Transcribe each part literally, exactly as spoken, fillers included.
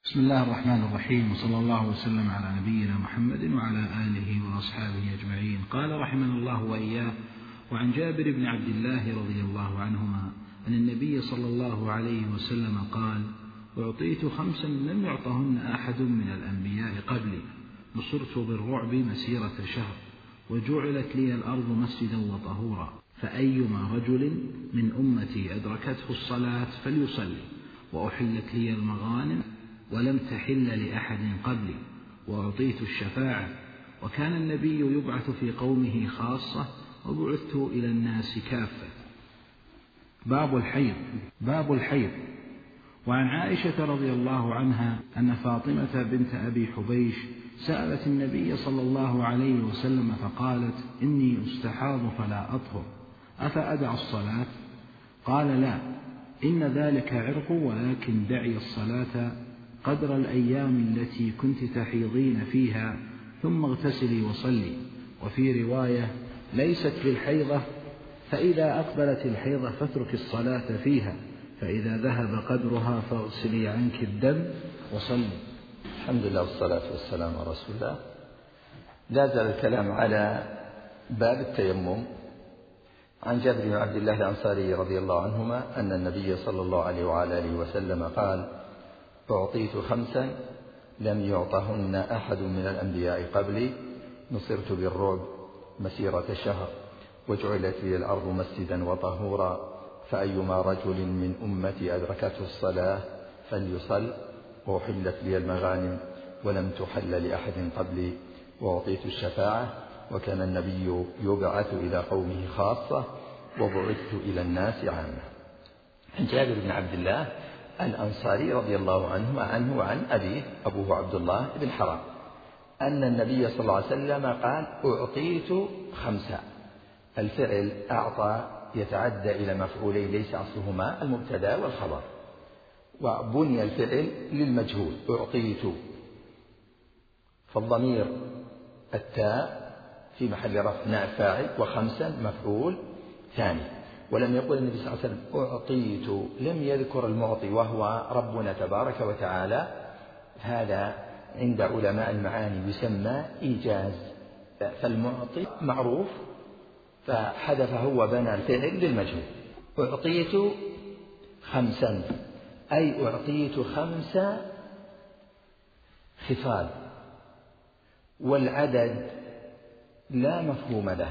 بسم الله الرحمن الرحيم، وصلى الله وسلم على نبينا محمد وعلى آله وأصحابه أجمعين. قال رحمنا الله وإياه: وعن جابر بن عبد الله رضي الله عنهما أن النبي صلى الله عليه وسلم قال: أعطيت خمسا لم يعطهن أحد من الأنبياء قبلي، نصرت بالرعب مسيرة شهر، وجعلت لي الأرض مسجدا وطهورا، فأيما رجل من أمتي أدركته الصلاة فليصلي، وأحلت لي المغانم ولم تحل لأحد قبلي، وأعطيت الشفاعة، وكان النبي يبعث في قومه خاصة، وبعثت إلى الناس كافة. باب الحيض. باب الحيض. وعن عائشة رضي الله عنها أن فاطمة بنت أبي حبيش سألت النبي صلى الله عليه وسلم فقالت: إني أستحاض فلا أطهر، أفأدع الصلاة؟ قال: لا، إن ذلك عرق، ولكن دعي الصلاة قدر الأيام التي كنت تحيضين فيها، ثم اغتسلي وصلي. وفي رواية: ليست بالحيضة، فإذا أقبلت الحيضة فاترك الصلاة فيها، فإذا ذهب قدرها فاغسلي عنك الدم وصلي. الحمد لله والصلاة والسلام على رسول الله. لا زال الكلام على باب التيمم. عن جابر بن عبد الله الأنصاري رضي الله عنهما أن النبي صلى الله عليه وعلى آله وسلم قال: أعطيت خمسا لم يعطهن أحد من الأنبياء قبلي، نصرت بالرعب مسيرة شهر، وجعلت لي الأرض مسجدا وطهورا، فأيما رجل من أمتي أدركته الصلاة فليصل، وأحلت لي المغانم ولم تحل لأحد قبلي، وأعطيت الشفاعة، وكان النبي يبعث إلى قومه خاصة، وبعثت إلى الناس عامة. عن جابر بن عبد الله الأنصاري رضي الله عنه عنه وعن أبيه أبوه عبد الله بن حرام أن النبي صلى الله عليه وسلم قال: أعطيت خمسة. الفعل أعطى يتعدى إلى مفعولين ليس أصلهما المبتدأ والخبر، وبني الفعل للمجهول أعطيت، فالضمير التاء في محل رفع نائب فاعل، وخمسا مفعول ثاني. ولم يقل النبي صلى الله عليه وسلم أعطيت، لم يذكر المعطي وهو ربنا تبارك وتعالى. هذا عند علماء المعاني يسمى إيجاز، فالمعطي معروف فحذفه وبنى الفعل للمجهول. أعطيت خمسا أي أعطيت خمس خصال، والعدد لا مفهوم له.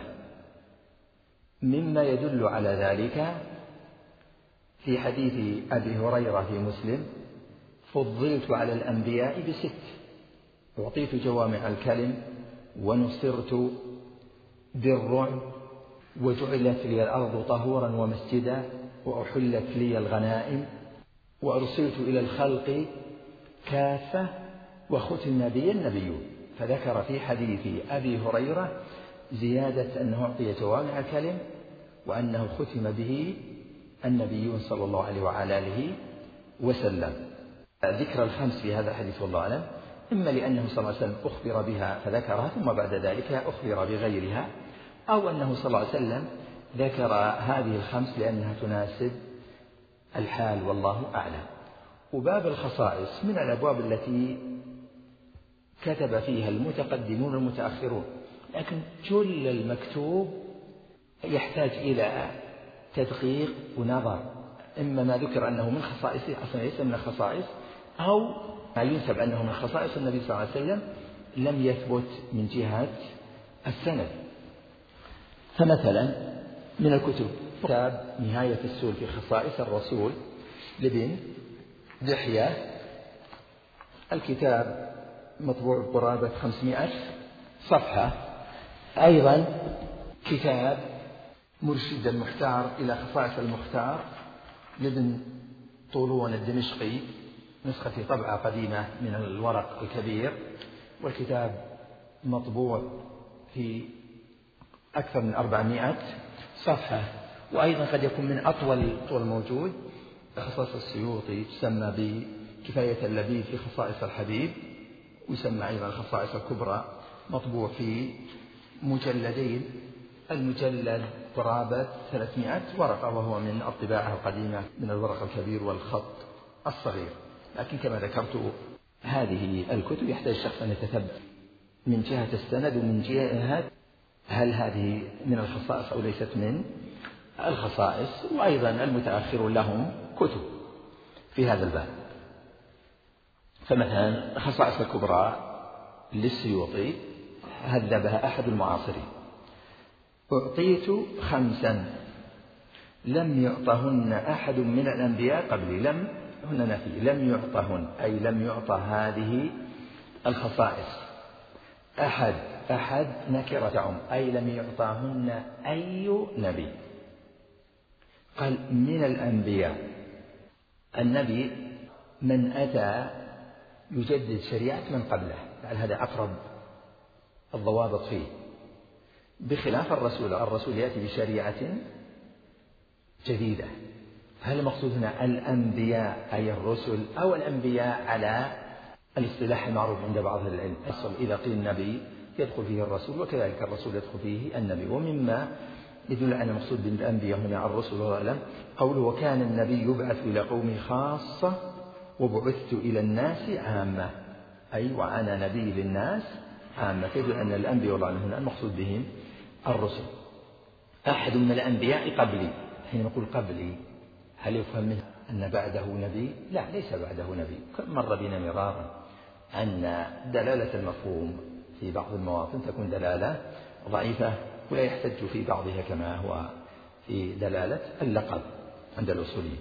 مما يدل على ذلك في حديث أبي هريرة في مسلم: فضلت على الأنبياء بست، أعطيت جوامع الكلم، ونصرت بالرعب، وجعلت لي الأرض طهورا ومسجدا، وأحلت لي الغنائم، وأرسلت إلى الخلق كافة، وختم بي النبيون. فذكر في حديث أبي هريرة زيادة أنه أعطي جوامع الكلم، وأنه ختم به النبيون صلى الله عليه وعلى آله وسلم. ذكر الخمس في هذا الحديث والله أعلم، إما لأنه صلى الله عليه وسلم أخبر بها فذكرها ثم بعد ذلك أخبر بغيرها، أو أنه صلى الله عليه وسلم ذكر هذه الخمس لأنها تناسب الحال والله أعلم. وباب الخصائص من الأبواب التي كتب فيها المتقدمون والمتأخرون، لكن جل المكتوب يحتاج إلى تدقيق ونظر. إما ما ذكر أنه من خصائصه أصلا ليس من الخصائص، أو ما ينسب أنه من خصائص النبي صلى الله عليه وسلم لم يثبت من جهة السند. فمثلا من الكتب كتاب نهاية السول في خصائص الرسول لابن دحية، الكتاب مطبوع قرابة خمسمائة صفحة. أيضا كتاب مرشد المختار إلى خصائص المختار لابن طولون الدمشقي، نسخة طبعة قديمة من الورق الكبير، والكتاب مطبوع في أكثر من أربعمائة صفحة. وأيضا قد يكون من أطول طول موجود خصائص السيوطي، تسمى بكفاية اللبيب في خصائص الحبيب، ويسمى أيضا الخصائص الكبرى، مطبوع في مجلدين، المجلد قرابة ثلاثمائة ورقة، وهو من الطباعة القديمة من الورق الكبير والخط الصغير. لكن كما ذكرت هذه الكتب يحتاج الشخص أن يتثبت من جهة السند ومن جهة هل هذه من الخصائص أو ليست من الخصائص. وأيضا المتأخر لهم كتب في هذا الباب. فمثلا خصائص الكبرى للسيوطي هذبها أحد المعاصرين: أعطيت خمسا لم يعطهن أحد من الأنبياء قبلي. لم هنا نفي، لم يعطهن أي لم يعطى هذه الخصائص. أحد أحد نكرة تعم أي لم يعطاهن أي نبي. قال من الأنبياء. النبي من أتى يجدد شريعة من قبله، يعني هذا أقرب الضوابط فيه، بخلاف الرسول. الرسول يأتي بشريعة جديدة. هل المقصود هنا الأنبياء أي الرسل أو الأنبياء على الاصطلاح المعروف عند بعض العلم؟ أصل إذا قيل النبي يدخل فيه الرسول، وكذلك الرسول يدخل فيه النبي. ومما يدل على المقصود بالأنبياء هنا الرسل والله قوله: وكان النبي يبعث إلى قومه خاصة وبعثت إلى الناس عامة، أي وأنا نبي للناس عامة. تدل أن الأنبياء والله هنا المقصود بهم الرسل. أحد من الأنبياء قبلي. حين نقول قبلي هل يفهم منه أن بعده نبي؟ لا، ليس بعده نبي. مر بنا مرارا أن دلالة المفهوم في بعض المواطن تكون دلالة ضعيفة ولا يحتج في بعضها كما هو في دلالة اللقب عند الأصوليين.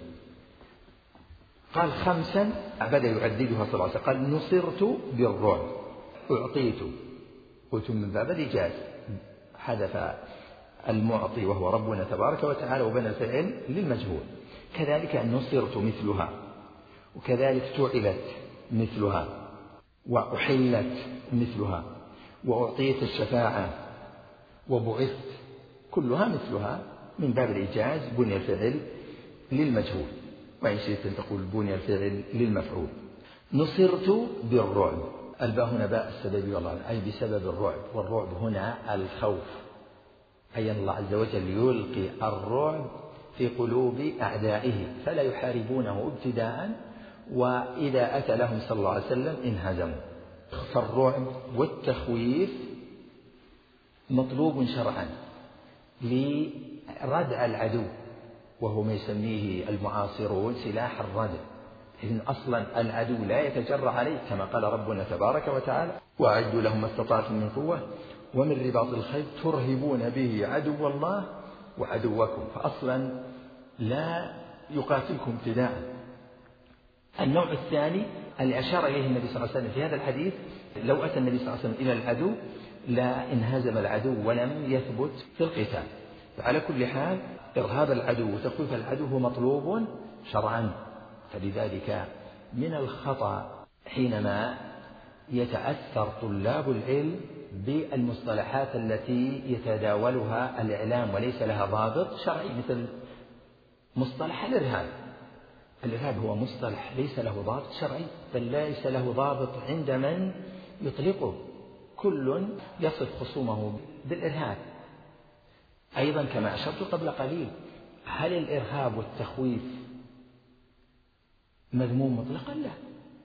قال خمسا بدأ يعددها صلى الله عليه وسلم. قال نصرت بالرعب، أعطيت، قلت من باب الإيجاز، حذف المعطي وهو ربنا تبارك وتعالى وبنى الفعل للمجهول. كذلك نصرت مثلها، وكذلك فعلت مثلها، وأحلت مثلها، وأعطيت الشفاعة، وبعثت، كلها مثلها من باب الإيجاز. بني الفعل للمجهول، وإن شئت أن تقول بني الفعل للمفعول. نصرت بالرعب، الباء هنا باء السبب والله، أي بسبب الرعب. والرعب هنا الخوف، أي أن الله عز وجل يلقي الرعب في قلوب أعدائه فلا يحاربونه ابتداء، وإذا أتى لهم صلى الله عليه وسلم انهزموا. فالرعب والتخويف مطلوب شرعا لردع العدو، وهو ما يسميه المعاصرون سلاح الردع. إذن أصلا العدو لا يتجرأ عليه، كما قال ربنا تبارك وتعالى: وأعدوا لهم ما استطعتم من قوة ومن رباط الخيل ترهبون به عدو الله وعدوكم. فأصلا لا يقاتلكم ابتداء. النوع الثاني اللي أشار إليه النبي صلى الله عليه وسلم في هذا الحديث: لو أتى النبي صلى الله عليه وسلم إلى العدو لا انهزم العدو ولم يثبت في القتال. فعلى كل حال إرهاب العدو وتخويف العدو هو مطلوب شرعا. فلذلك من الخطأ حينما يتأثر طلاب العلم بالمصطلحات التي يتداولها الإعلام وليس لها ضابط شرعي، مثل مصطلح الإرهاب. الإرهاب هو مصطلح ليس له ضابط شرعي، بل ليس له ضابط عند من يطلقه. كل يصف خصومه بالإرهاب. أيضا كما أشرت قبل قليل، هل الإرهاب والتخويف مذموم مطلقا؟ لا،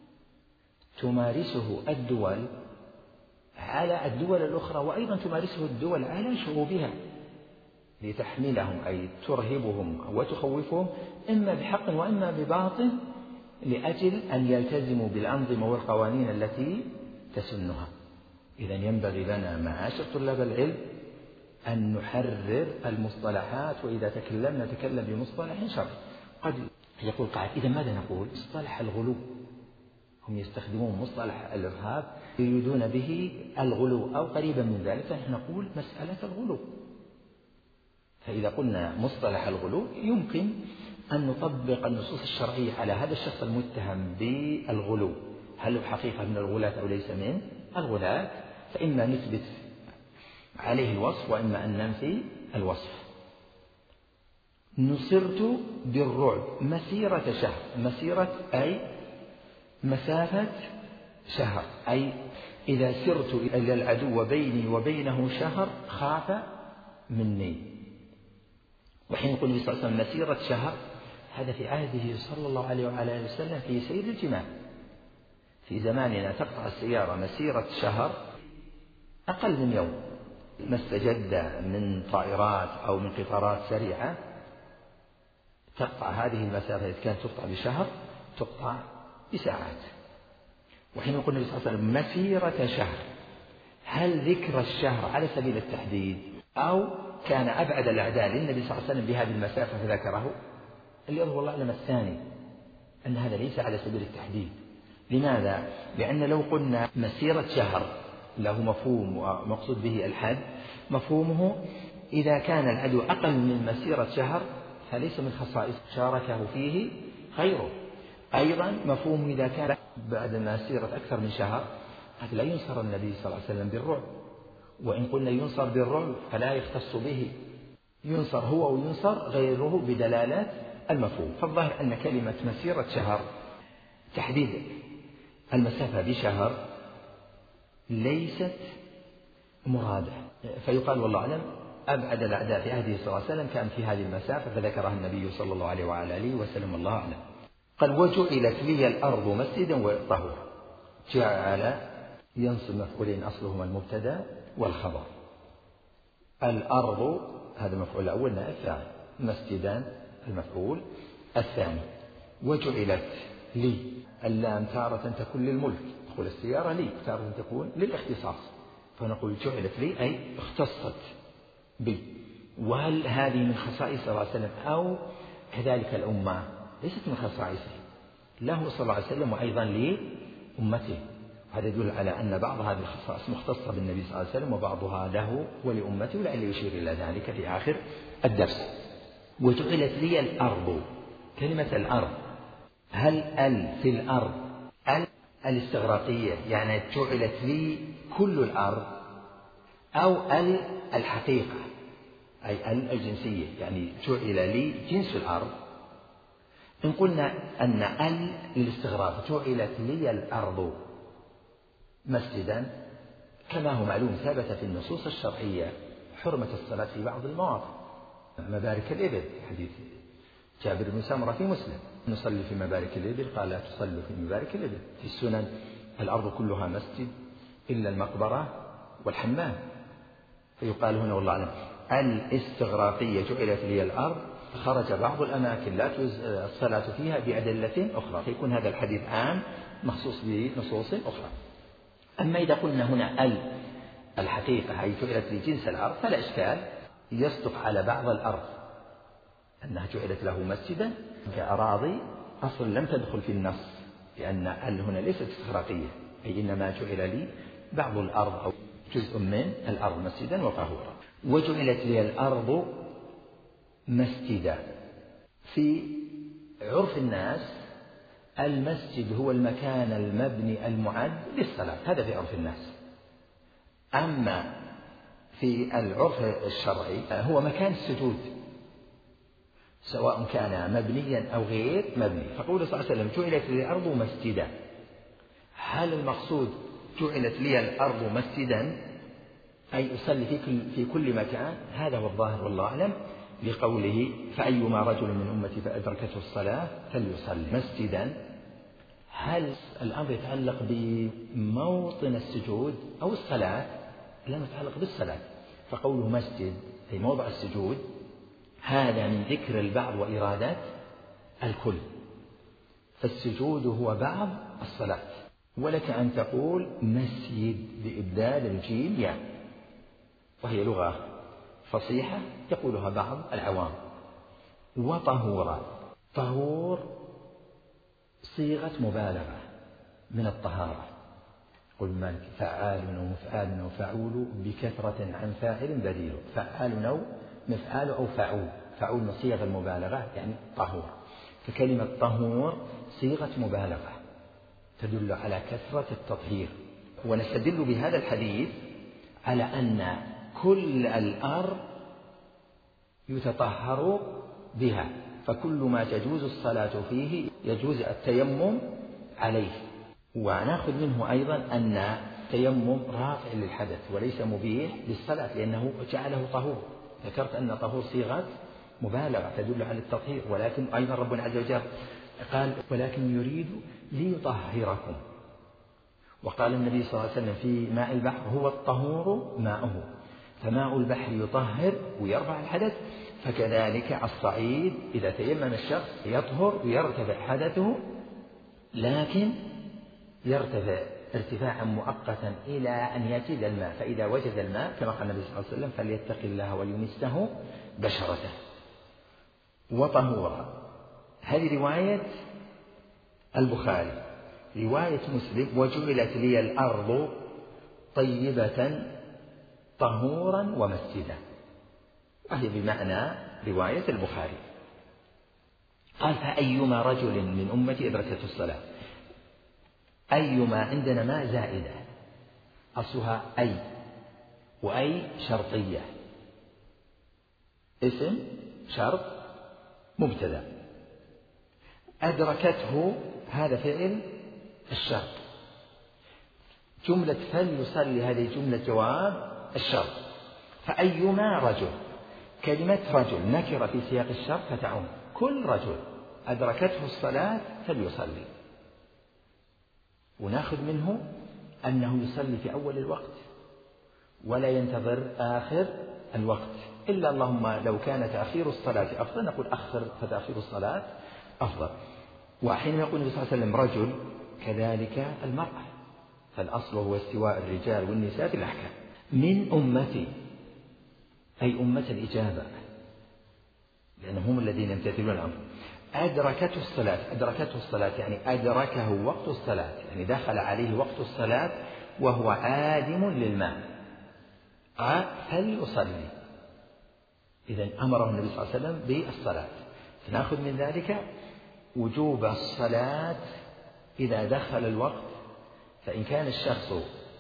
تمارسه الدول على الدول الأخرى، وأيضا تمارسه الدول على شعوبها لتحملهم، أي ترهبهم وتخوفهم إما بحق وإما بباطل، لأجل أن يلتزموا بالأنظمة والقوانين التي تسنها. إذن ينبغي لنا معاشر طلاب العلم أن نحرر المصطلحات، وإذا تكلمنا نتكلم بمصطلح شرعي. قد يقول قاعد: إذا ماذا نقول؟ مصطلح الغلو. هم يستخدمون مصطلح الإرهاب يريدون به الغلو أو قريبا من ذلك، فنحن نقول مسألة الغلو. فإذا قلنا مصطلح الغلو يمكن أن نطبق النصوص الشرعية على هذا الشخص المتهم بالغلو، هل هو حقيقة من الغلاة أو ليس من الغلاة، فإما نثبت عليه الوصف وإما أن ننفي الوصف. نصرت بالرعب مسيرة شهر، مسيرة أي مسافة شهر، أي إذا سرت إلى العدو بيني وبينه شهر خاف مني. وحين يقول النبي صلى الله عليه وسلم مسيرة شهر، هذا في عهده صلى الله عليه وعلى آله وسلم في سير الجمال. في زماننا تقطع السيارة مسيرة شهر أقل من يوم، ما استجد من طائرات أو من قطارات سريعة تقطع هذه المسافة إذا كانت تقطع بشهر تقطع بساعات. وحين يقول النبي صلى الله عليه وسلم مسيرة شهر، هل ذكر الشهر على سبيل التحديد أو كان أبعد الأعداء للنبي صلى الله عليه وسلم بهذه المسافة فذكره؟ اللي يظهر الله أعلم الثاني، أن هذا ليس على سبيل التحديد. لماذا؟ لأن لو قلنا مسيرة شهر له مفهوم ومقصود به الحد، مفهومه إذا كان العدو أقل من مسيرة شهر فليس من خصائص شاركه فيه غيره. أيضا مفهومه إذا كان بعد مسيرة أكثر من شهر هذا لا ينصر النبي صلى الله عليه وسلم بالرعب، وإن قلنا ينصر بالرعب فلا يختص به، ينصر هو وينصر غيره بدلالات المفهوم. فالظاهر أن كلمة مسيرة شهر تحديد المسافة بشهر ليست مرادة، فيقال والله أعلم أبعد الأعداء في عهده صلى الله عليه وسلم كان في هذه المسافة فذكرها النبي صلى الله عليه وعلى آله وسلم، الله أعلم. قال وجعلت لي الأرض مسجدا وطهورا. جعل ينصب مفعولين أصلهما المبتدأ والخبر. الأرض هذا المفعول الأول نائب فاعل، مسجدا المفعول الثاني. وجعلت لي، اللام تارة تكون للملك، تقول السيارة لي، تارة تكون للاختصاص، فنقول جعلت لي أي اختصت بي. وهل هذه من خصائص صلى الله عليه وسلم أو كذلك الأمة؟ ليست من خصائصه، له صلى الله عليه وسلم وأيضا لأمته. هذا يدل على أن بعض هذه الخصائص مختصة بالنبي صلى الله عليه وسلم وبعضها له ولأمته، ولعل يشير إلى ذلك في آخر الدرس. وجعلت لي الأرض، كلمة الأرض هل ال في الأرض ال الاستغراقية يعني جعلت لي كل الأرض، أو ال الحقيقة أي ال الجنسية يعني جعل لي جنس الأرض؟ إن قلنا أن ال للاستغراق جعلت لي الأرض مسجدا، كما هو معلوم ثبت في النصوص الشرعية حرمة الصلاة في بعض المواطن، مبارك الإبل، حديث جابر بن سمرة في مسلم، نصلي في مبارك الإبل، قال لا تصلوا في مبارك الإبل. في السنن الأرض كلها مسجد إلا المقبرة والحمام. فيقال هنا والله أعلم الاستغراقية جعلت لي الأرض، خرج بعض الأماكن لا تجوز الصلاة فيها بأدلة أخرى، فيكون هذا الحديث عام مخصوص بنصوص أخرى. أما إذا قلنا هنا ال الحقيقة هي جعلت لجنس الأرض فلا إشكال، يصدق على بعض الأرض أنها جعلت له مسجدا كأراضي أصلا لم تدخل في النص، لأن ال هنا ليست استغراقية، أي إنما جعل لي بعض الأرض أو جزء من الأرض مسجدا وطهورا. وجعلت لي الأرض مسجدا، في عرف الناس المسجد هو المكان المبني المعد للصلاة، هذا في عرف الناس. أما في العرف الشرعي هو مكان السجود سواء كان مبنيا أو غير مبني. فقول صلى الله عليه وسلم جعلت لي الأرض مسجدا، هل المقصود جعلت لي الأرض مسجدا أي أصلي في كل, في كل مكان؟ هذا هو الظاهر والله أعلم، لقوله فأيما رجل من أمتي فأدركته الصلاة فليصلي مسجدا. هل الأمر يتعلق بموطن السجود أو الصلاة؟ لا، يتعلق بالصلاة. فقوله مسجد أي موضع السجود هذا من ذكر البعض وإرادة الكل، فالسجود هو بعض الصلاة. ولك أن تقول مسجد بإبدال الجيم يعني، وهي لغة فصيحة يقولها بعض العوام. وطهورا، طهور صيغة مبالغة من الطهارة، قل مالك فعال ومفعال وفعول بكثرة عن فاعل بديل، فعال أو مفعال أو فعول، فعول من صيغ المبالغة يعني طهور. فكلمة طهور صيغة مبالغة تدل على كثرة التطهير. ونستدل بهذا الحديث على أن كل الأرض يتطهر بها، فكل ما تجوز الصلاة فيه يجوز التيمم عليه. ونأخذ منه أيضا أن التيمم رافع للحدث وليس مبيح للصلاة، لأنه جعله طهور. ذكرت أن طهور صيغة مبالغة تدل على التطهير، ولكن أيضا ربنا عز وجل قال ولكن يريد ليطهركم، وقال النبي صلى الله عليه وسلم في ماء البحر هو الطهور ماؤه، فماء البحر يطهر ويرفع الحدث، فكذلك الصعيد إذا تيمم الشخص يطهر ويرتفع حدثه، لكن يرتفع ارتفاعا مؤقتا إلى أن يجد الماء، فإذا وجد الماء كما قال النبي صلى الله عليه وسلم فليتق الله وليمسه بشرته. وطهورا هذه رواية البخاري. رواية مسلم وجعلت لي الأرض طيبة طهورا ومسجدا، وهي بمعنى رواية البخاري. قال فأيما رجل من أمتي أدركته الصلاة. أيما عندنا ما زائدة أصلها أي، وأي شرطية، اسم شرط مبتدأ، أدركته هذا فعل الشرط، جملة فليصلي هذه جملة جواب الشرط. فأيما رجل، كلمة رجل نكرة في سياق الشرط فتعم كل رجل أدركته الصلاة فليصلي، وناخذ منه أنه يصلي في أول الوقت ولا ينتظر آخر الوقت، إلا اللهم لو كان تأخير الصلاة أفضل نقول أخر فتأخير الصلاة أفضل. وحينما يقول النبي صلى الله عليه وسلم رجل كذلك المرأة، فالأصل هو استواء الرجال والنساء في الأحكام. من أمتي أي أمة الإجابة، لأنهم هم الذين يمتثلون الأمر. أدركته الصلاة، أدركته الصلاة يعني أدركه وقت الصلاة، يعني دخل عليه وقت الصلاة وهو عادم للماء فليصلي. إذن أمره النبي صلى الله عليه وسلم بالصلاة، فنأخذ من ذلك وجوب الصلاة إذا دخل الوقت. فإن كان الشخص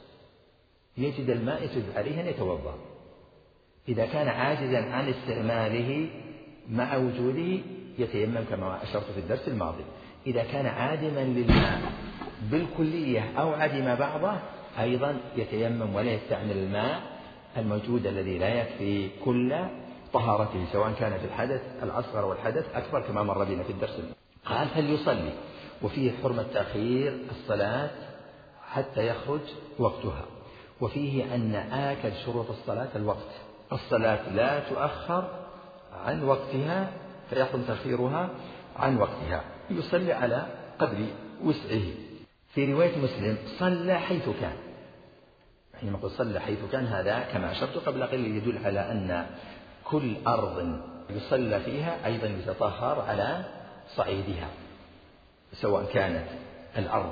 يجد الماء يجب عليه أن يتوضأ، إذا كان عاجزا عن استعماله مع وجوده يتيمم كما أشرت في الدرس الماضي. إذا كان عادما للماء بالكلية أو عدم بعضه أيضا يتيمم ولا يستعمل الماء الموجود الذي لا يكفي كل طهارته، سواء كان في الحدث الأصغر والحدث أكبر كما مر بنا في الدرس. قال فليصلي، وفيه حرمة تأخير الصلاة حتى يخرج وقتها، وفيه أن آكد شروط الصلاة الوقت، الصلاة لا تؤخر عن وقتها فيحرم تأخيرها عن وقتها، يصلي على قدر وسعه. في رواية مسلم صلى حيث كان، حينما قل صلى حيث كان هذا كما أشرت قبل قليل يدل على أن كل أرض يصلى فيها أيضا يتطهر على صعيدها، سواء كانت الأرض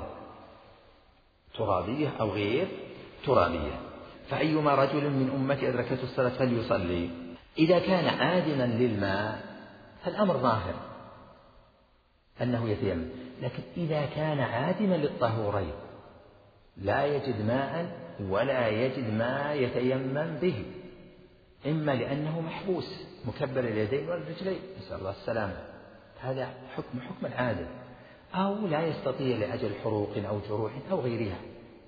ترابية أو غير ترابية. فأيما رجل من أمتي أدركته الصلاة فليصلي. إذا كان عادما للماء فالأمر ظاهر أنه يتيمم، لكن إذا كان عادما للطهورين لا يجد ماء ولا يجد ما يتيمم به، إما لأنه محبوس مكبر اليدين والرجلين نسأل الله السلامة، هذا حكم حكم العادة، أو لا يستطيع لأجل حروق أو جروح أو غيرها،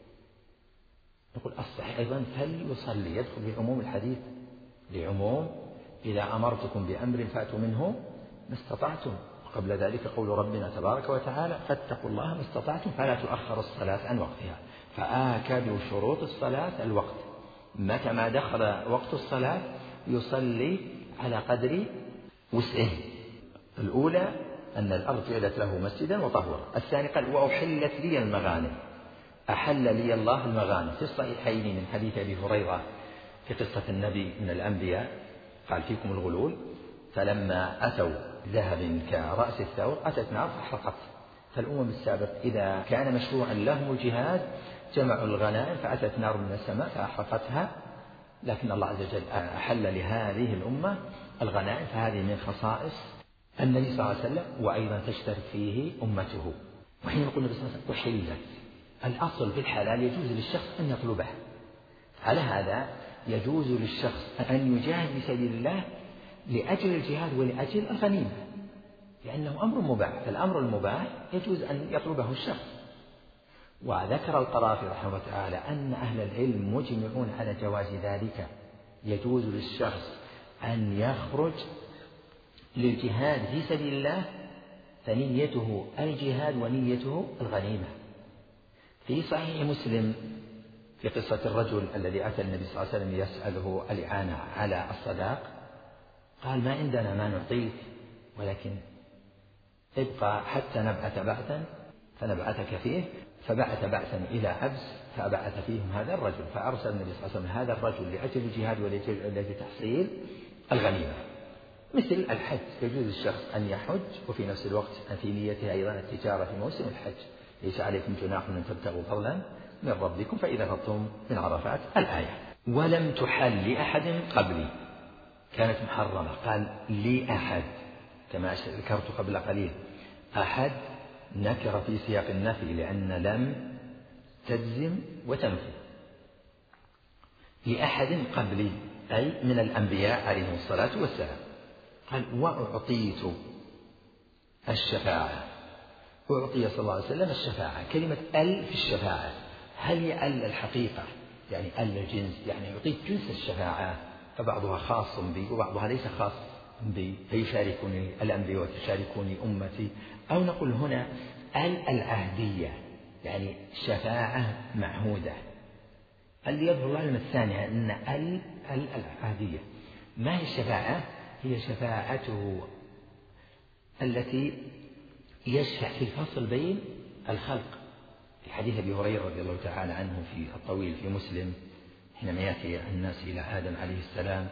نقول الصحيح أيضا فليصلي، يدخل في عموم الحديث لعموم إذا أمرتكم بأمر فأتوا منه ما استطعتم، وقبل ذلك قول ربنا تبارك وتعالى فاتقوا الله ما استطعتم فلا تؤخر الصلاة عن وقتها. فآكد شروط الصلاة الوقت، متى ما دخل وقت الصلاة يصلي على قدر وسعه. الأولى أن الأرض جعلت له مسجدا وطهورا. الثاني قال وأحلت لي المغانم، أحل لي الله المغانم. في الصحيحين من حديث أبي هريرة في قصة النبي من الأنبياء قال فيكم الغلول، فلما أتوا ذهب كرأس الثور أتت نار فأحرقت. فالأمم السابق إذا كان مشروعا لهم الجهاد جمعوا الغنائم فأتت نار من السماء فأحرقتها، لكن الله عز وجل أحل لهذه الأمة الغنائم، فهذه من خصائص النبي صلى الله عليه وسلم، وأيضا تشترك فيه أمته. وحين يقول النبي صلى الله عليه وسلم أحلت، الأصل في الحلال يجوز للشخص أن يطلبه، على هذا يجوز للشخص أن يجاهد في سبيل الله لأجل الجهاد ولأجل الغنيمة، لأنه أمر مباح، فالأمر المباح يجوز أن يطلبه الشخص. وذكر القرافي رحمه الله تعالى أن أهل العلم مجمعون على جواز ذلك، يجوز للشخص أن يخرج للجهاد في سبيل الله فنيته الجهاد ونيته الغنيمة، في صحيح مسلم في قصة الرجل الذي أتى النبي صلى الله عليه وسلم يسأله الإعانة على الصداق، قال ما عندنا ما نعطيك، ولكن ابقى حتى نبعث بعثا فنبعثك فيه. فبعث بعثا إلى أبس فبعث فيهم هذا الرجل، فأرسل النبي صلى الله عليه وسلم هذا الرجل لأجل الجهاد ولأجل تحصيل الغنيمة. مثل الحج، يجوز الشخص أن يحج وفي نفس الوقت أن في نيته أيضا التجارة في موسم الحج. ليس عليكم جناح أن تبتغوا فضلا من ربكم فإذا فضتم من عرفات الآية. ولم تحل لأحد قبلي، كانت محرمة. قال لي أحد كما ذكرت قبل قليل، أحد نكر في سياق النفي لأن لم تجزم وتنفي. لأحد قبلي أي من الأنبياء عليهم الصلاة والسلام. قال وأعطيت الشفاعة، أعطي صلى الله عليه وسلم الشفاعة. كلمة ال في الشفاعة هل هي ال الحقيقة يعني ال الجنس، يعني يعطيك جنس الشفاعة، فبعضها خاص بي وبعضها ليس خاص بي، فيشاركني الأنبياء وتشاركني أمتي، أو نقول هنا ال العهدية يعني شفاعة معهودة. اللي يظهر العلم الثانية أن ال ال العهدية. ما هي الشفاعة؟ هي شفاعته التي يشفع في الفصل بين الخلق. في حديث أبي هريرة رضي الله تعالى عنه في الطويل في مسلم، حينما يأتي الناس إلى آدم عليه السلام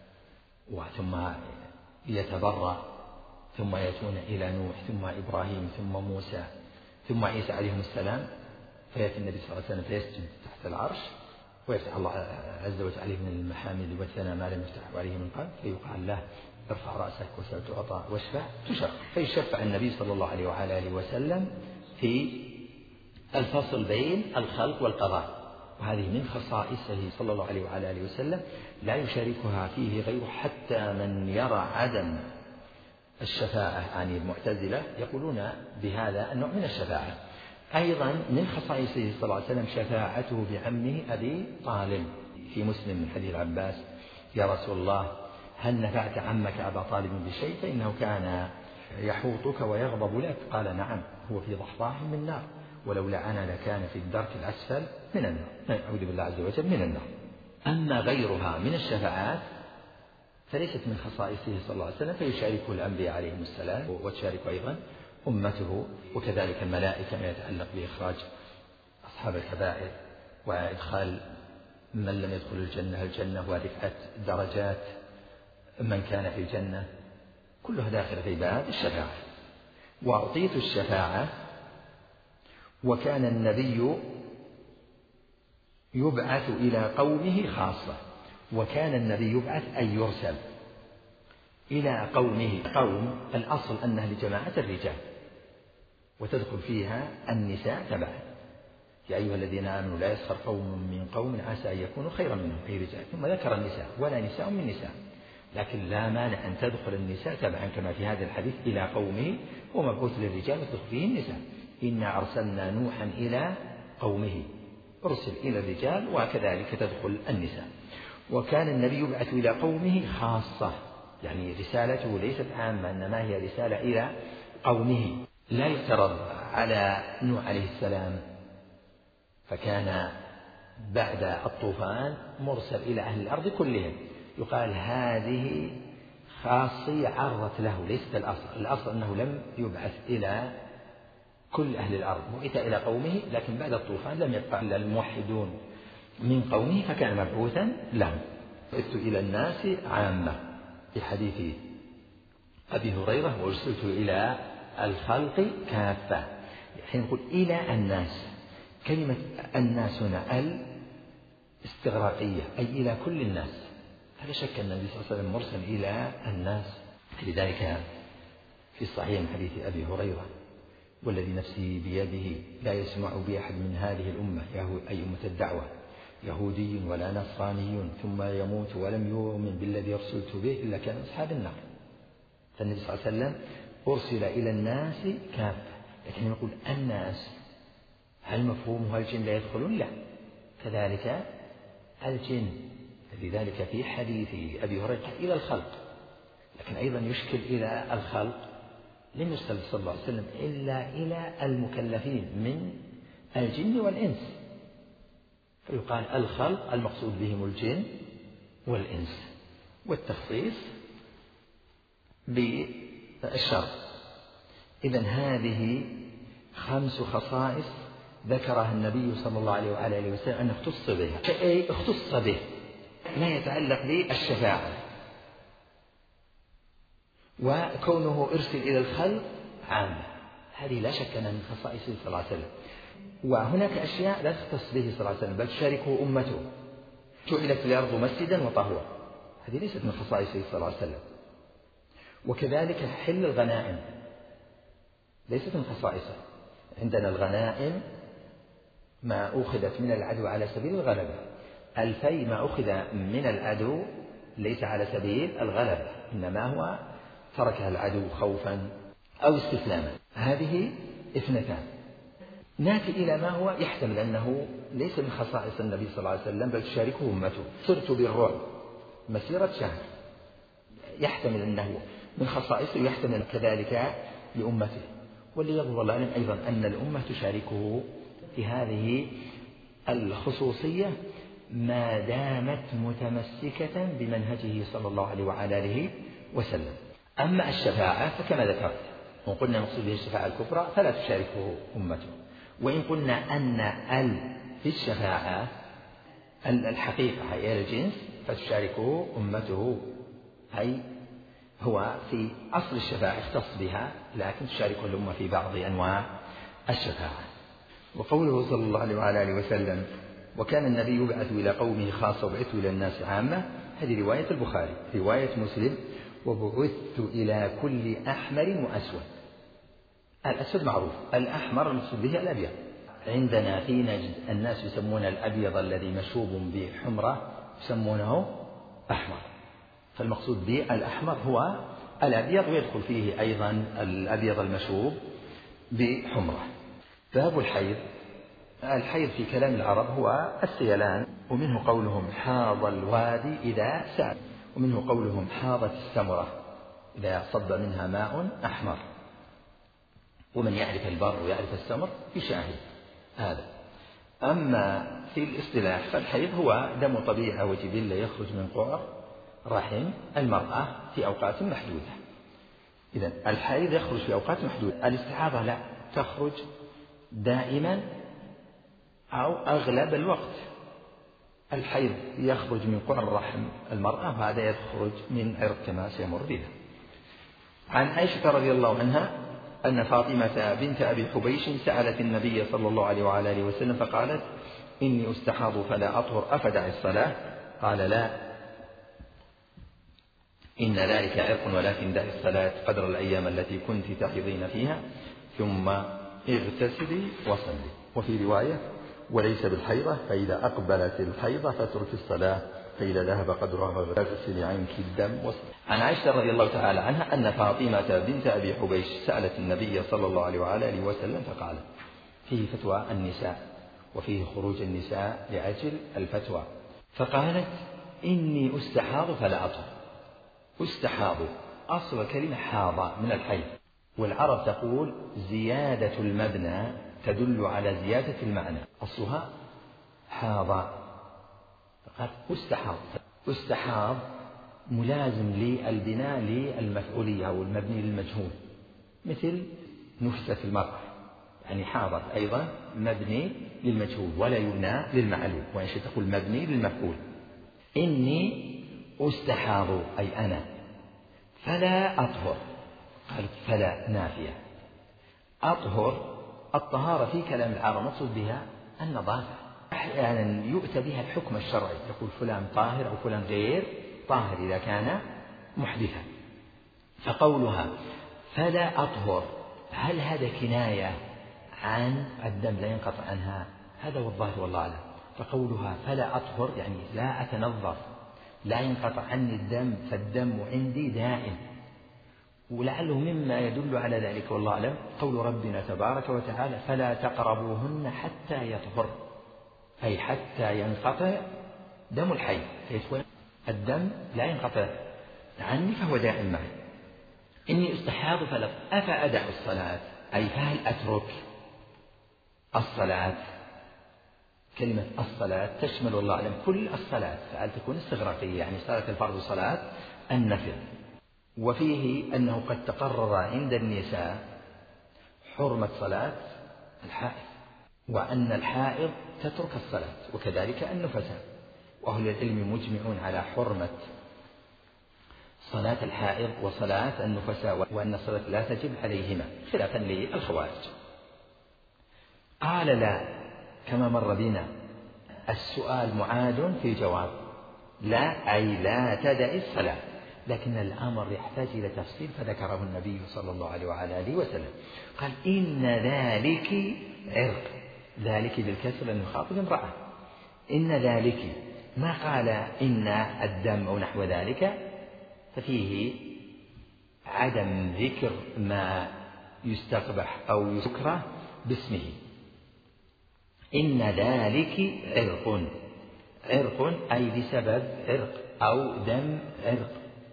ثم يتبرأ، ثم يأتون إلى نوح ثم إبراهيم ثم موسى ثم عيسى عليهم السلام، فيأتي النبي صلى الله عليه وسلم فيسجد تحت العرش ويفتح الله عز وجل عليه من المحامد والثناء ما لم يفتحه عليه من قبل، فيقال له ارفع رأسك وسل تعطى واشفع تشفع. فيشفع النبي صلى الله عليه وعلى آله وسلم في الفصل بين الخلق والقضاء، وهذه من خصائصه صلى الله عليه وعلى آله وسلم لا يشاركها فيه غيره. حتى من يرى عدم الشفاعة عن المعتزلة يقولون بهذا النوع من الشفاعة. أيضا من خصائصه صلى الله عليه وسلم شفاعته بعمه أبي طالب. في مسلم من حديث العباس يا رسول الله هل نفعت عمك أبا طالب بشيء فإنه كان يحوطك ويغضب لك؟ قال نعم، هو في ضحضاح من نار، ولولا أنا لكان في الدرك الأسفل من النار، أعوذ بالله عز وجل من النار. أما غيرها من الشفاعات فليست من خصائصه صلى الله عليه وسلم، فيشاركه الأنبياء عليهم السلام وتشارك أيضا أمته، وكذلك الملائكة ما يتعلق بإخراج أصحاب الكبائر وإدخال من لم يدخل الجنة الجنة ورفعة درجات من كان في الجنة، كلها داخل في باب الشفاعة. وأعطيت الشفاعة، وكان النبي يبعث إلى قومه خاصة، وكان النبي يبعث أن يرسل إلى قومه. قوم الأصل أنها لجماعة الرجال وتدخل فيها النساء تبعا، يا أيها الذين آمنوا لا يسخر قوم من قوم عسى أن يكونوا خيرا منهم أي رجال، ثم ذكر النساء ولا نساء من نساء، لكن لا مانع أن تدخل النساء تبعا كما في هذا الحديث إلى قومه، ومبعوث للرجال وتدخل فيه النساء. إنا أرسلنا نوحا إلى قومه، أرسل إلى الرجال وكذلك تدخل النساء. وكان النبي يبعث إلى قومه خاصة، يعني رسالته ليست عامة، إنما هي رسالة إلى قومه. لا يفترض على نوح عليه السلام فكان بعد الطوفان مرسل إلى أهل الأرض كلهم، يقال هذه خاصية عرت له ليست الأصل. الأصل أنه لم يبعث إلى كل أهل الأرض، بعث إلى قومه، لكن بعد الطوفان لم يبقى إلا الموحدون من قومه فكان مبعوثا لهم. بعثت إلى الناس عامة في حديث أبي هريرة وأرسلت إلى الخلق كافة. حين نقول إلى الناس، كلمة الناس هنا ال استغراقية أي إلى كل الناس، فلا شك أن النبي صلى الله عليه وسلم مرسل إلى الناس. لذلك في الصحيح من حديث أبي هريرة والذي نفسي بيده لا يسمع بأحد من هذه الأمة أي أمة الدعوة يهودي ولا نصراني ثم يموت ولم يؤمن بالذي أرسلت به إلا كان أصحاب النار. فالنبي صلى الله عليه وسلم أرسل إلى الناس كافة، لكن يقول الناس هل مفهومها الجن لا يدخلون؟ لا، كذلك الجن. لذلك في حديث أبي هريرة إلى الخلق، لكن أيضا يشكل إلى الخلق لم يرسل صلى الله عليه وسلم إلا إلى المكلفين من الجن والإنس، فيقال الخلق المقصود بهم الجن والإنس، والتخصيص بالشر. إذن هذه خمس خصائص ذكرها النبي صلى الله عليه وآله وسلم أن اختص بها، شيء اختص به لا يتعلق بالشفاعة، وكونه إرسل إلى الخلق عامة، هذه لا شك أنها من خصائصه صلى الله عليه وسلم. وهناك أشياء لا تختص به صلى الله عليه وسلم بل تشاركه أمته، جعلت الأرض مسجدا وطهورا، هذه ليست من خصائصه صلى الله عليه وسلم. وكذلك حل الغنائم ليست من خصائصه، عندنا الغنائم ما أخذت من العدو على سبيل الغلبة، الفي ما أخذ من العدو ليس على سبيل الغلبة، إنما هو تركها العدو خوفا أو استسلاما، هذه اثنتان. نأتي إلى ما هو يحتمل أنه ليس من خصائص النبي صلى الله عليه وسلم بل تشاركه أمته، صرت بالرعب مسيرة شهر، يحتمل أنه من خصائصه، يحتمل كذلك لأمته. واللي يظهر الله أعلم أيضا أن الأمة تشاركه في هذه الخصوصية ما دامت متمسكة بمنهجه صلى الله عليه وعلى آله وسلم. أما الشفاعة فكما ذكرت، وإن قلنا مقصود به الشفاعة الكبرى فلا تشاركه أمته، وإن قلنا أن ال في الشفاعة الحقيقة هي الجنس فتشاركه أمته، أي هو في أصل الشفاعة اختص بها لكن تشاركه الأمة في بعض أنواع الشفاعة. وقوله صلى الله عليه وعلى آله وسلم وكان النبي يبعث إلى قومه خاصة وبعثت إلى الناس عامة، هذه رواية البخاري. رواية مسلم وبعثت إلى كل أحمر وأسود. الأسود معروف، الأحمر المقصود به الأبيض. عندنا في نجد الناس يسمون الأبيض الذي مشوب بحمرة يسمونه أحمر، فالمقصود به الأحمر هو الأبيض، ويدخل فيه أيضا الأبيض المشوب بحمرة. باب الحيض. الحيض في كلام العرب هو السيلان، ومنه قولهم حاض الوادي إذا سال، ومنه قولهم حاضت السمرة إذا صب منها ماء أحمر. ومن يعرف البر ويعرف السمر يشاهد هذا. أما في الاصطلاح فالحيض هو دم طبيعة وجبلة يخرج من قعر رحم المرأة في أوقات محدودة. إذن الحيض يخرج في أوقات محدودة، الاستحاضة لا، تخرج دائما أو أغلب الوقت. الحيض يخرج من قعر رحم المرأة وهذا يخرج من عرق كما سيمر بنا. عن عائشة رضي الله عنها أن فاطمة بنت أبي حبيش سألت النبي صلى الله عليه وعلى آله وسلم فقالت إني أستحاض فلا أطهر أفدع الصلاة؟ قال لا، إن ذلك عرق ولكن دع الصلاة قدر الأيام التي كنت تحيضين فيها ثم اغتسلي وصلي. وفي رواية وليس بالحيضة، فإذا أقبلت الحيضة فاترك الصلاة، فإذا ذهب قدرها فاغسلي عنك الدم وصلي. عن عائشة رضي الله تعالى عنها أن فاطمة بنت أبي حبيش سألت النبي صلى الله عليه وعلى آله وسلم فقالت، فيه فتوى النساء وفيه خروج النساء لأجل الفتوى، فقالت إني أستحاض فلا أطهر. أستحاض أصل كلمة حاض من الحيض، والعرب تقول زيادة المبنى تدل على زيادة المعنى، أصلها حاض، فقالت أستحاض. أستحاض ملازم للبناء للمفعولية أو المبني للمجهول، مثل نفست المرأة، يعني حاضت أيضا مبني للمجهول ولا يبنى للمعلوم، وإن شئت تقول مبني للمفعول. إني أستحاض أي أنا، فلا أطهر، قالت فلا نافية. أطهر الطهارة في كلام العرب مقصود بها النظافة، أحيانا يؤتى بها الحكم الشرعي، يقول فلان طاهر أو فلان غير طاهر إذا كان محدثا. فقولها فلا أطهر هل هذا كناية عن الدم لا ينقطع عنها؟ هذا هو الظاهر والله أعلم. فقولها فلا أطهر يعني لا أتنظف، لا ينقطع عني الدم، فالدم عندي دائم. ولعله مما يدل على ذلك والله أعلم قول ربنا تبارك وتعالى فلا تقربوهن حتى يطهر، أي حتى ينقطع دم الحي، الدم لا ينقطع عني فهو دائم معي. إني استحاض فلا أفأدع الصلاة، أي فهل أترك الصلاة، كلمة الصلاة تشمل الله أعلم كل الصلاة، فهل تكون استغراقية يعني صلاة الفرض وصلاة النفل. وفيه أنه قد تقرر عند النساء حرمة صلاة الحائض، وأن الحائض تترك الصلاة، وكذلك النفساء، وأهل العلم مجمعون على حرمة صلاة الحائض وصلاة النفساء، وأن الصلاة لا تجب عليهما خلافا للخوارج. قال لا، كما مر بنا السؤال معاد في جواب، لا أي لا تدع الصلاة، لكن الأمر يحتاج إلى تفصيل فذكره النبي صلى الله عليه وعلى آله وسلم. قال إن ذلك عرق، ذلك بالكسر لأنه يخاطب امرأة، إن ذلك، ما قال إن الدم أو نحو ذلك، ففيه عدم ذكر ما يستقبح أو يكره باسمه. إن ذلك عرق، عرق أي بسبب عرق أو دم عرق.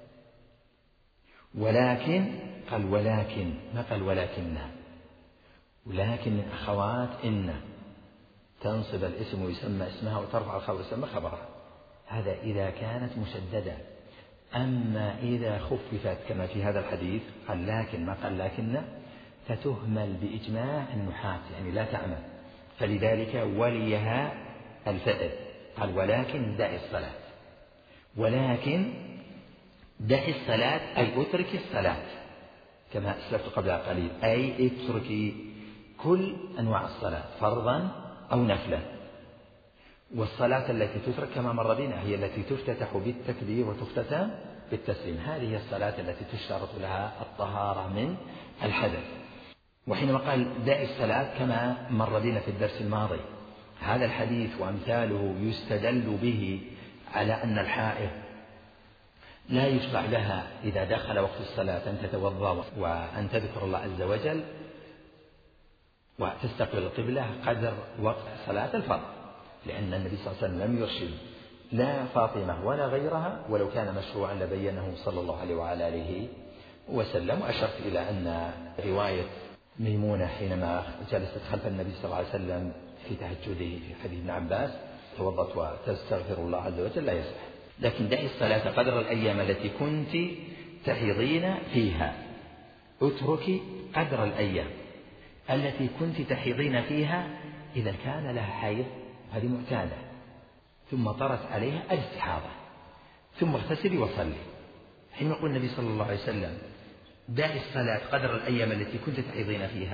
ولكن قال ولكن، ما قال ولكنها، ولكن من أخوات إن تنصب الاسم ويسمى اسمها وترفع الخبر ويسمى خبرها، هذا إذا كانت مشددة. أما إذا خففت كما في هذا الحديث قال لكن، ما قال لكن، فتهمل بإجماع النحاة يعني لا تعمل، فلذلك وليها الفعل، قال ولكن دع الصلاة، ولكن دع الصلاة أي اترك الصلاة كما أسلفت قبل قليل، أي اتركي كل أنواع الصلاة فرضا أو نفلا. والصلاة التي تترك كما مر بنا هي التي تفتتح بالتكبير وتختتم بالتسليم، هذه الصلاة التي تشترط لها الطهارة من الحدث. وحينما قال دع الصلاة كما مر بنا في الدرس الماضي، هذا الحديث وأمثاله يستدل به على أن الحائض لا يشرع لها إذا دخل وقت الصلاة أن تتوضأ وأن تذكر الله عز وجل وتستقبل القبلة قدر وقت صلاة الفرض، لأن النبي صلى الله عليه وسلم لم يرشد لا فاطمة ولا غيرها، ولو كان مشروعا لبينه صلى الله عليه وعلى آله وسلم. وأشرت إلى أن رواية ميمونة حينما جلست خلف النبي صلى الله عليه وسلم في تهجده في حديث ابن عباس توضأت وتستغفر الله عز وجل لا يصح. لكن دعي الصلاة قدر الأيام التي كنت تحيضين فيها، اتركي قدر الأيام التي كنت تحيضين فيها إذا كان لها حيض هذه معتادة ثم طرت عليها الاستحاضة ثم اغتسلي وصلي. حين يقول النبي صلى الله عليه وسلم دعي الصلاة قدر الأيام التي كنت تحيضين فيها،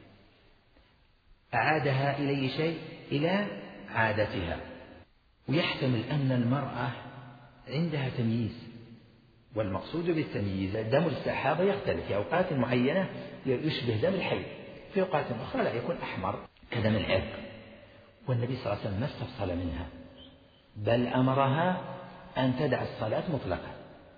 أعادها إلي شيء إلى عادتها. ويحتمل أن المرأة عندها تمييز، والمقصود بالتمييز دم الاستحاضة يختلف، في أوقات معينة يشبه دم الحيض، في أوقات أخرى لا يكون أحمر كدم العرق، والنبي صلى الله عليه وسلم ما استفصل منها بل أمرها أن تدع الصلاة مطلقا.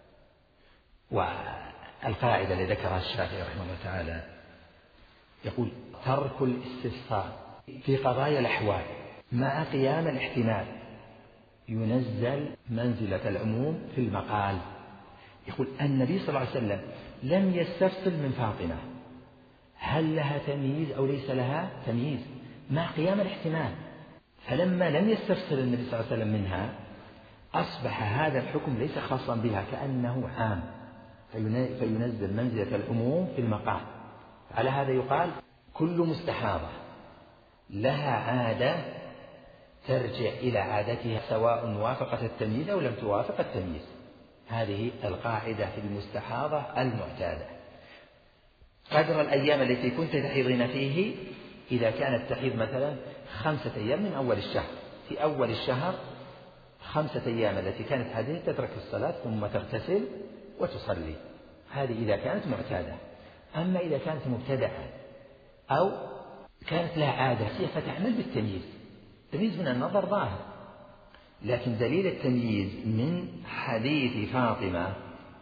والقاعدة التي ذكرها الشافعي رحمه الله تعالى يقول ترك الاستفصال في قضايا الأحوال مع قيام الاحتمال ينزل منزلة العموم في المقال. يقول النبي صلى الله عليه وسلم لم يستفصل من فاطمة هل لها تمييز أو ليس لها تمييز مع قيام الاحتمال، فلما لم يستفصل النبي صلى الله عليه وسلم منها أصبح هذا الحكم ليس خاصا بها كأنه عام، فينزل منزلة العموم في المقال. على هذا يقال كل مستحاضة لها عادة ترجع إلى عادتها سواء وافقت التمييز أو لم توافق التمييز. هذه القاعدة في المستحاضة المعتادة. قدر الأيام التي كنت تحيضين فيه، إذا كانت تحيض مثلا خمسة أيام من أول الشهر، في أول الشهر خمسة أيام التي كانت هذه تترك الصلاة ثم تغتسل وتصلي، هذه إذا كانت معتادة. أما إذا كانت مبتدعة أو كانت لها عادة فتعمل بالتمييز، التمييز من النظر ظاهر، لكن دليل التمييز من حديث فاطمة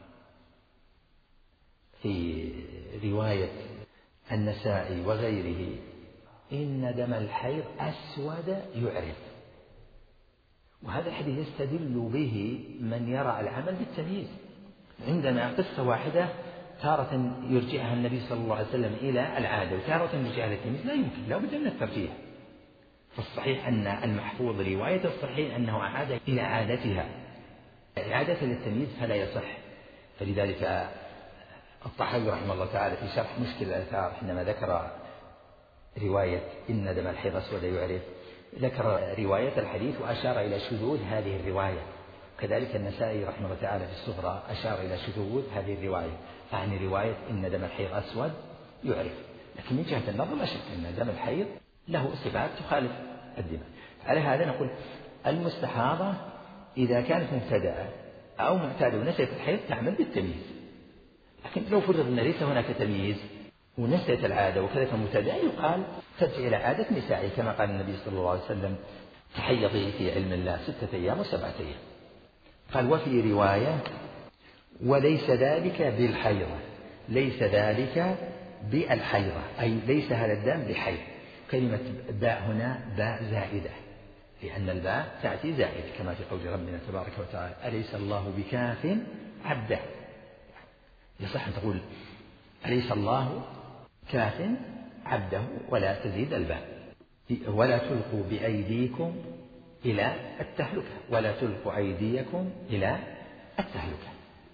في رواية النسائي وغيره إن دم الحيض أسود يعرف، وهذا الحديث يستدل به من يرى العمل بالتمييز. عندنا قصة واحدة تارة يرجعها النبي صلى الله عليه وسلم إلى العادة وتارة يرجعها إلى التمييز، لا يمكن، لا بد من الترجيح. فالصحيح أن المحفوظ رواية الصحيح أنه أعاد إلى عادتها، إعادة للتمييز فلا يصح. فلذلك الطحاوي رحمه الله تعالى في شرح مشكل الآثار حينما ذكر رواية إن دم الحيض أسود يعرف، ذكر رواية الحديث وأشار إلى شذوذ هذه الرواية. كذلك النسائي رحمه الله تعالى في الصغرى أشار إلى شذوذ هذه الرواية، فعن رواية إن دم الحيض أسود يعرف. لكن من جهة النظر لا شك أن دم الحيض له صفات تخالف الدماء. على هذا نقول المستحاضة إذا كانت مبتدأة أو معتادة ونسيت الحيض تعمل بالتمييز. لكن لو فرض أن ليس هناك تمييز ونسيت العادة وكذلك مبتدأة يقال ترجع إلى عادة نسائي، كما قال النبي صلى الله عليه وسلم تحيضي في علم الله ستة أيام وسبعة أيام. قال وفي رواية وليس ذلك بالحيضة، ليس ذلك بالحيضة أي ليس هذا الدم بحيض. كلمة باء هنا باء زائدة، لأن الباء تأتي زائد كما في قول ربنا تبارك وتعالى أليس الله بكاف عبده. يصح أن تقول أليس الله كاف عبده ولا تزيد الباء. ولا تلقوا بأيديكم إلى التهلكة، ولا تلقوا أيديكم إلى التهلكة.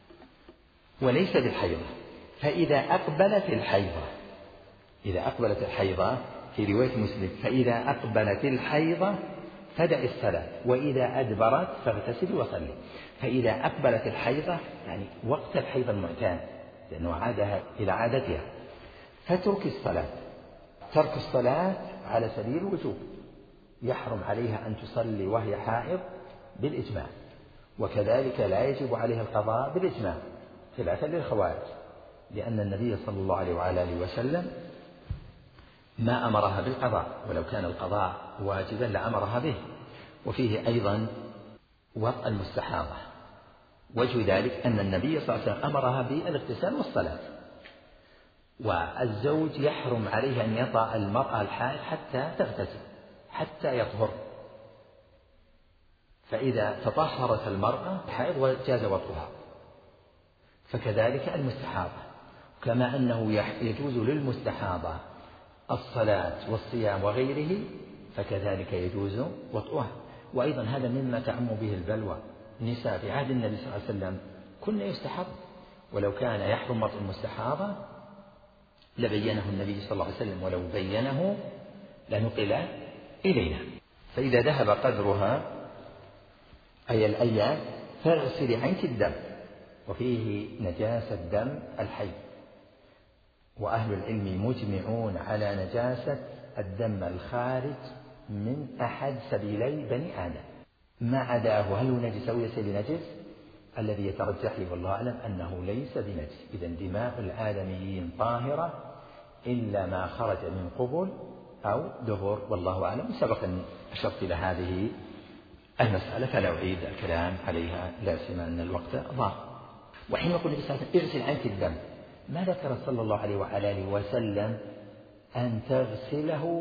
وليس بالحيضة، فإذا أقبلت الحيضة، إذا أقبلت الحيضة في رواية مسلم فإذا أقبلت الحيضة فدع الصلاة وإذا أدبرت فاغتسل وصلي. فإذا أقبلت الحيضة يعني وقت الحيض المعتاد لأنه عادها إلى عادتها، فترك الصلاة. ترك الصلاة على سبيل الوجوب، يحرم عليها أن تصلي وهي حائض بالإجماع، وكذلك لا يجب عليها القضاء بالإجماع خلافا للخوارج، لأن النبي صلى الله عليه وعلى آله وسلم ما أمرها بالقضاء، ولو كان القضاء واجبا لأمرها به. وفيه أيضا وطء المستحاضة، وجه ذلك أن النبي صلى الله عليه وسلم أمرها بالاغتسال والصلاة، والزوج يحرم عليه أن يطأ المرأة الحائض حتى تغتسل حتى يطهر، فإذا تطهرت المرأة الحائض وجاز وطئها. فكذلك المستحاضة، كما أنه يجوز للمستحاضة الصلاة والصيام وغيره فكذلك يجوز وطئها. وأيضا هذا مما تعم به البلوى. النساء في عهد النبي صلى الله عليه وسلم كن يستحض، ولو كان يحرم وطئ المستحاضة لبينه النبي صلى الله عليه وسلم، ولو بينه لنقل إلينا. فإذا ذهب قدرها أي الأيام فاغسلي عنك الدم، وفيه نجاسة دم الحي، وأهل العلم مجمعون على نجاسة الدم الخارج من أحد سبيلي بني آدم، ما عداه هل هو نجس أو ليس بنجس؟ الذي يترجح لي والله أعلم أنه ليس بنجس. إذا دماء الآدميين طاهرة إلا ما خرج من قبل أو دبر، والله أعلم. سبق أن أشرت إلى هذه المسألة فلا أعيد الكلام عليها لا سيما أن الوقت ضاق. وحين يقول النبي صلى الله عليه وسلم اغسل عنك الدم، ما ذكر صلى الله عليه وعلى آله وسلم أن تغسله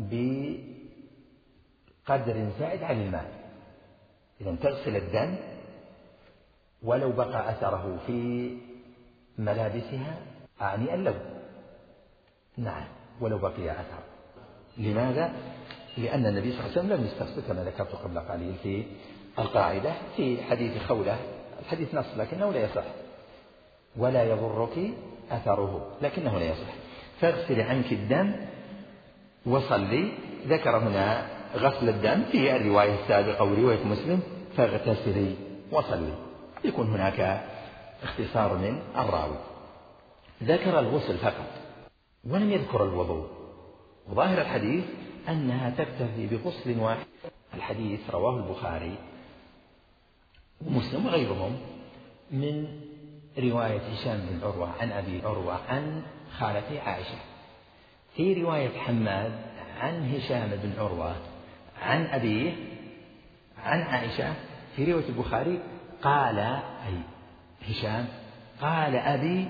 بقدر زائد عن الماء. إذا تغسل الدم ولو بقى أثره في ملابسها، أعني اللون، نعم ولو بقي أثر. لماذا؟ لأن النبي صلى الله عليه وسلم لم يستغسل كما ذكرت قبل قليل في القاعدة في حديث خولة، الحديث نص لكنه لا يصح، ولا يضرك أثره لكنه لا يصح. فاغسل عنك الدم وصلي. ذكر هنا غسل الدم في الرواية السابقة ورواية مسلم فاغتسلي وصلي، يكون هناك اختصار من الراوي. ذكر الغسل فقط ولم يذكر الوضوء، وظاهر الحديث أنها تكتفي بغسل واحد. الحديث رواه البخاري ومسلم وغيرهم من رواية هشام بن عروة عن أبي عروة عن خالته عائشة. في رواية حماد عن هشام بن عروة عن أبيه عن عائشة في رواية البخاري قال أي هشام قال أبي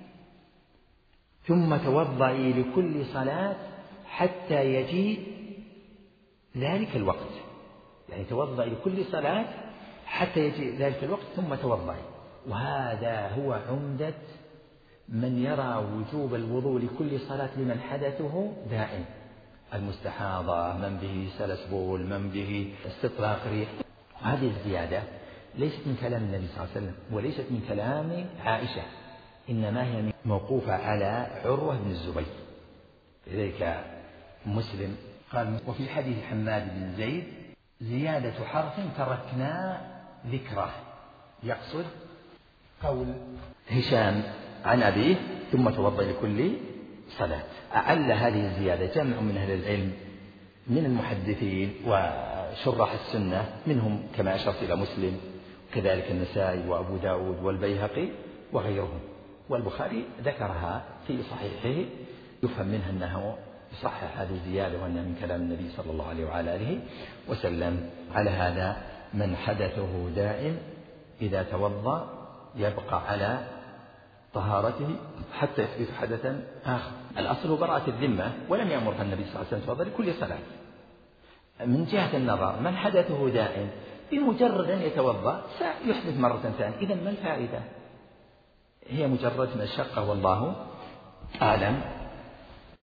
ثم توضئي لكل صلاة حتى يجيء ذلك الوقت، يعني توضئي لكل صلاة حتى يجيء ذلك الوقت ثم توضئي. وهذا هو عمدة من يرى وجوب الوضوء لكل صلاة لمن حدثه دائم المستحاضة، من به سلس بول، من به استطلاق ريح. هذه الزيادة ليست من كلام النبي صلى الله عليه وسلم وليست من كلام عائشة، إنما هي موقوفة على عروة بن الزبير. لذلك مسلم قال: وفي حديث حماد بن زيد زيادة حرف تركنا ذكره، يقصد قول هشام عن أبيه ثم توضأ لكل صلاة. أعل هذه الزيادة جمع من أهل العلم من المحدثين وشرح السنة، منهم كما أشرت إلى مسلم، كذلك النسائي وأبو داود والبيهقي وغيرهم، والبخاري ذكرها في صحيحه، يفهم منها أنه يصحح هذه الزيادة وأنها من كلام النبي صلى الله عليه وعلى آله وسلم. على هذا من حدثه دائم إذا توضأ يبقى على طهارته حتى يحدث حدثا آخر. الأصل براءة الذمة، ولم يأمرها النبي صلى الله عليه وسلم توضأ لكل صلاة. من جهة النظر من حدثه دائم بمجرد أن يتوضأ سيحدث مرة ثانية، إذن ما الفائدة؟ هي مجرد مشقة والله أعلم.